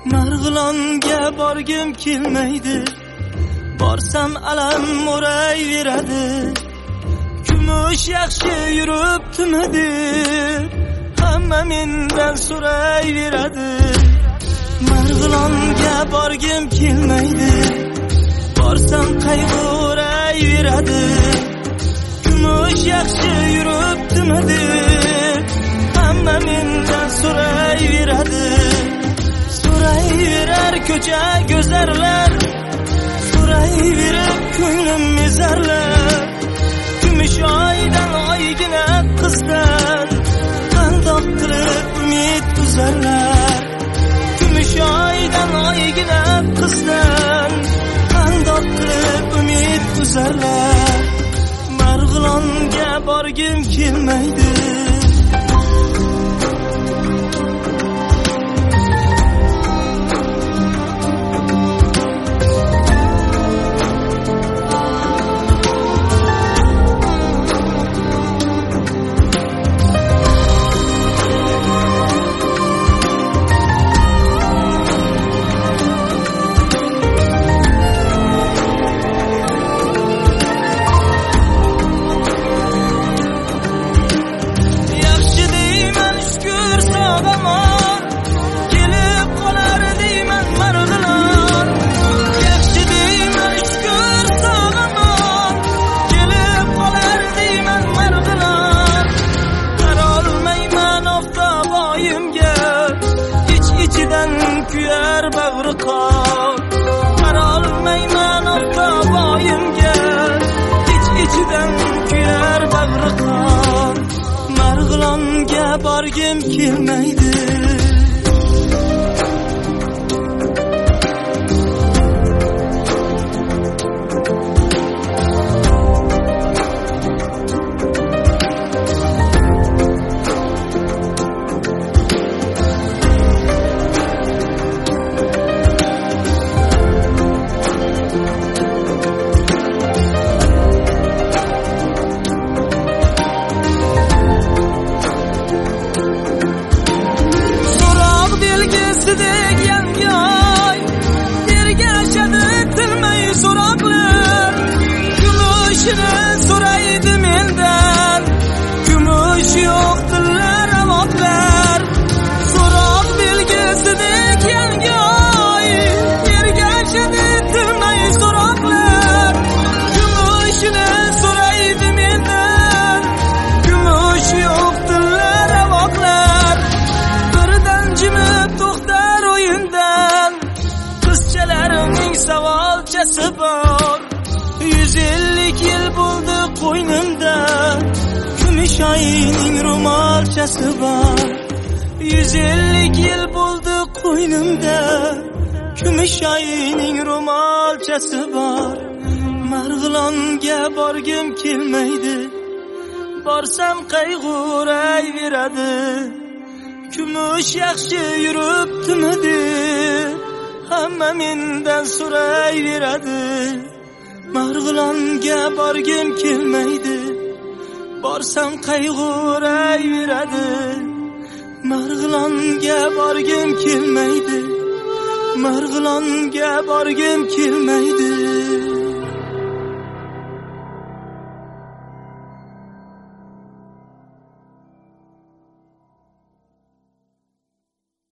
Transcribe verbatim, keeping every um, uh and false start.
Marg'ilonga borgim kelmaydi, borsam alam o'rayveradi. Kumush yaxshi yuribdimi deb hamma mendan so'rayveradi. Marg'ilonga borgim kelmaydi, borsam qayg'urayveradi. Kumush yaxshi yuribdimi deb hamma mendan so'rayveradi. So'rayverar ko'cha go'zarlar, so'rayverib ko'nglim mezarlar. Kumush oydan oygina qizdan qandoq qilib umid uzarlar. Kumush oydan oygina qizdan qandoq qilib umid uzarlar. Marg'ilonga borgim kelmaydi. Kuyar bag'ri qon, qarolmayman oftoboyimga, ich-ichidan kuyar bag'ri qon. Marg'ilonga borgim kelmaydi. So'raydi mendan, kumush yo'q dillar aloqlar. So'roq belgisidek yangoy, ergashadi tilmay so'roqlar. Kumushni so'raydi mendan, kumush yo'q dillar aloqlar. Birdan jimib to'xtar o'yindan, qizchalarning savolchasi bor. Yuz ellik yil bo'ldi qo'ynimda, kumush oyning ro'molchasi bor. Yuz ellik yil bo'ldi qo'ynimda, kumush oyning ro'molchasi bor. Marg'ilonga borgim kelmaydi, borsam qayg'urayveradi. Kumush yaxshi yuribdimi deb hamma mendan so'rayveradi. Marg'ilonga borgim kelmaydi, borsam qayg'urayveradi. Marg'ilonga borgim kelmaydi, Marg'ilonga borgim kelmaydi.